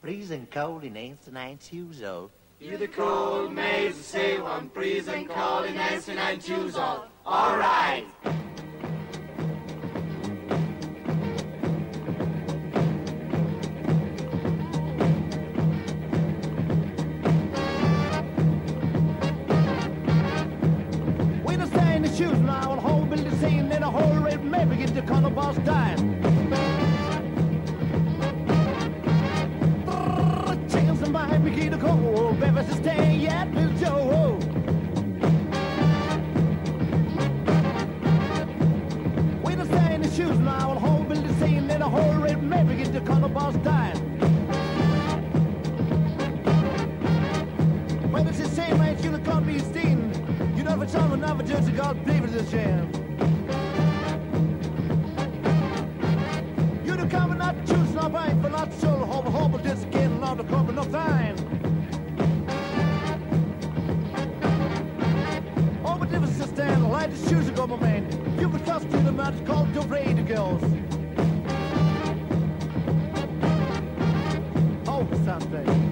freezing cold in ancient shoes old. You the cold maids say one freezing cold in ancient shoes old. All right. When I stay in the shoes now, I'll hold the scene in a whole red maybe get the color boss dying. Might be the cold, baby, to stay yet with Joe. When I stay in the shoes now, I'll hold the scene in a whole red maybe get the color boss dying. When it's the same age, you can't be seen. You know, for someone never judge, God, believe it's a shame. You the common not choose, not right, but not so hope this again, not the common, not fine. Oh, but if it's a stand, light the shoes go, my man. You can trust in the man, it's called the radio girls. Oh, something.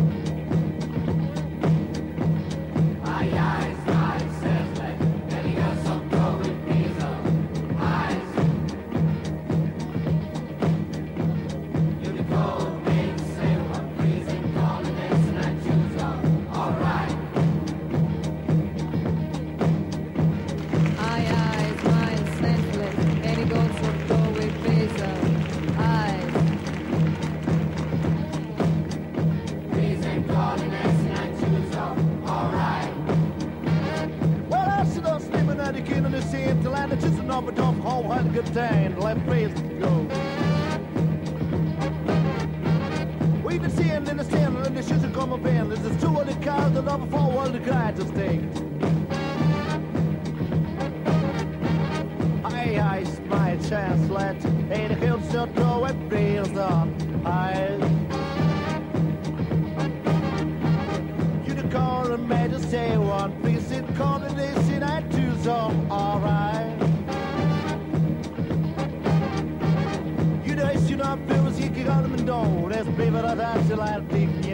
Good time, left face to go. We've been seeing in the stand, and the shoes are coming in. This is 200 cars that love a forward to guide to stay. I my chance, let ain't a hill shut door and breeze on. You the call and made to say one piece in coordination and two song, alright. You know, feels you can go to the door. That's baby, that's like